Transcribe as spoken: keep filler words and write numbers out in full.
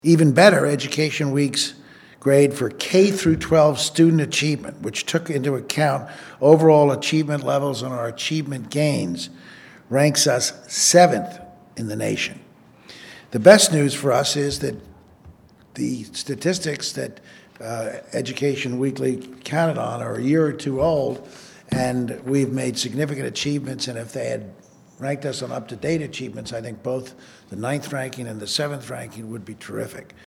Even better, Education Week's grade for K through twelve student achievement, which took into account overall achievement levels and our achievement gains, ranks us seventh in the nation. The best news for us is that the statistics that uh, Education Weekly counted on are a year or two old, and we've made significant achievements, and if they had ranked us on up-to-date achievements, I think both the ninth ranking and the seventh ranking would be terrific.